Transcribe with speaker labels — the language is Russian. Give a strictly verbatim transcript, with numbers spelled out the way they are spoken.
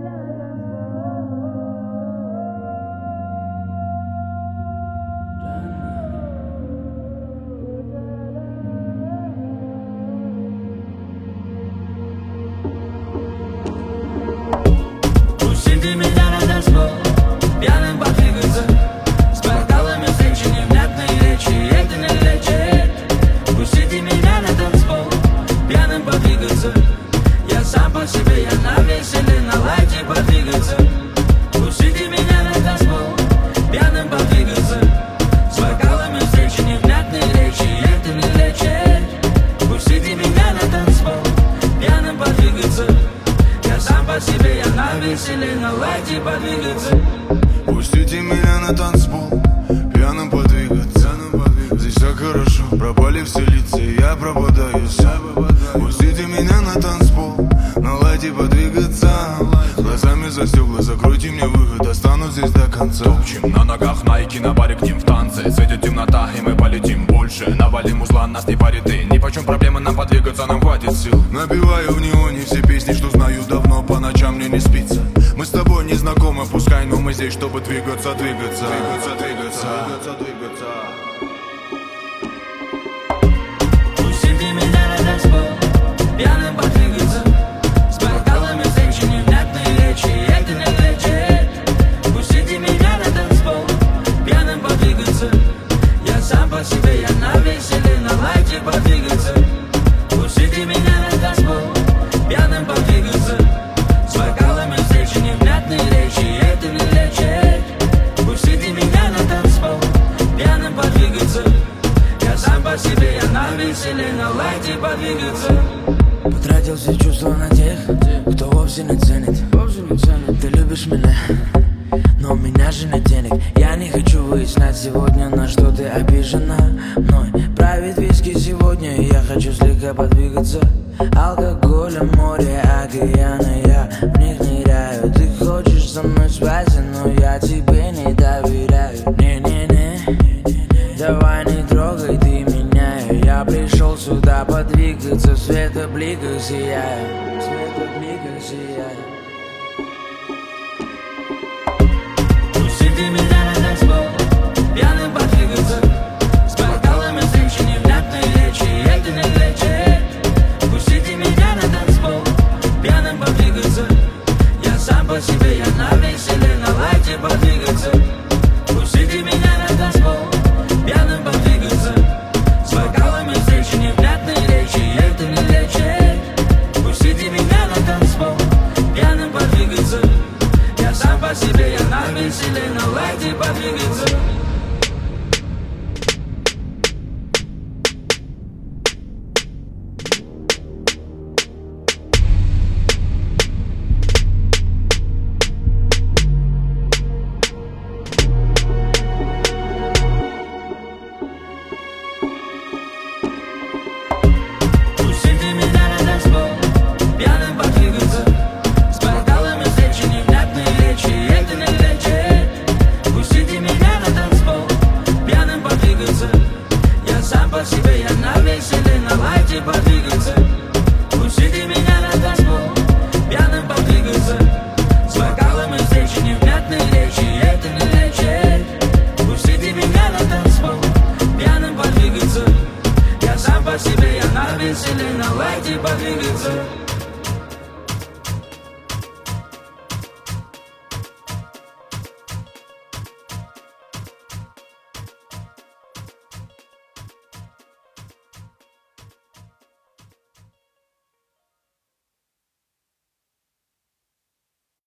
Speaker 1: Пусти меня на танцпол, пьяным подвигаться, с бокалами встречи, невнятные речи, это не лечит. Пустите меня на танцпол, пьяным подвигаться, я сам по себе, я на веселе, на лайте подвигаться. Пустите меня на танцпол, пьяным подвигаться, с бокалами встречи, невнятные речи, это не лечит. Пустите меня на танцпол, пьяным подвигаться, я сам по себе, я на веселе, на лайте подвигаться.
Speaker 2: Пустите меня на танцпол, пьяным подвигаться. Здесь все хорошо, пропали все лица, я пропадаю сам. Пустите меня на танцпол, на лайте подвигаться. Глазами за стекла, закройте мне выход, останусь здесь до конца.
Speaker 3: Топчем на ногах найки, на баре к ним в танце. Светит темнота, и мы полетим больше. Навалим узла, нас не парит и нипочем проблемы нам подвигаться, нам хватит сил.
Speaker 2: Набиваю в неоне все песни, что знаю давно, по ночам мне не спится. Мы с тобой не знакомы, пускай, но мы здесь, чтобы двигаться, двигаться, двигаться, двигаться, двигаться, двигаться.
Speaker 1: Пустите меня на танцпол, пьяным подвигаться, с бокалами встречи, невнятные речи, это не лечит. Пустите меня на танцпол, пьяным подвигаться, я сам по себе, я на веселе, на лайте подвигаться. Пустите меня на танцпол, пьяным подвигаться, с бокалами встречи, невнятные речи, это не лечит. Пустите меня на танцпол, пьяным подвигаться, я сам по себе, я на веселе, на лайте подвигаться.
Speaker 4: Потратил все чувства на тех, кто вовсе не ценит. Ты любишь меня, но у меня же нет денег. Я не хочу выяснять сегодня, на что ты обижена мной. Правит виски сегодня, я хочу слегка подвигаться. Алкоголя, море, океаны, я в них ныряю. Ты хочешь со мной спать, но я тебе не доверяю. Не-не-не, давай не трогай ты меня. Я пришел сюда подвигаться, в светобликах сияю, в светобликах сияю.
Speaker 1: Пустите меня на танцпол, пьяным подвигаться, с бокалами встречи, невнятные речи, это не лечит. Пустите меня на танцпол, пьяным подвигаться, я сам по себе, я на веселе, на лайте подвигаться.